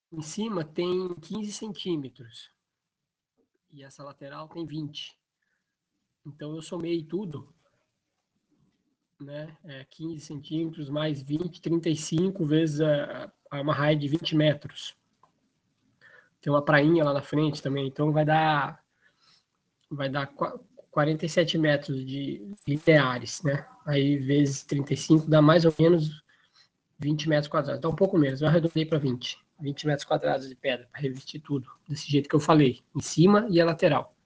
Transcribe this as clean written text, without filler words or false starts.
em cima tem 15 centímetros e essa lateral tem 20. Então eu somei tudo, né? 15 centímetros mais 20, 35 vezes uma raia de 20 metros. Tem uma prainha lá na frente também, então vai dar 47 metros de lineares, né? Aí vezes 35 dá mais ou menos 20 metros quadrados. Dá um pouco menos, eu arredondei para 20 metros quadrados de pedra, para revestir tudo, desse jeito que eu falei, em cima e a lateral.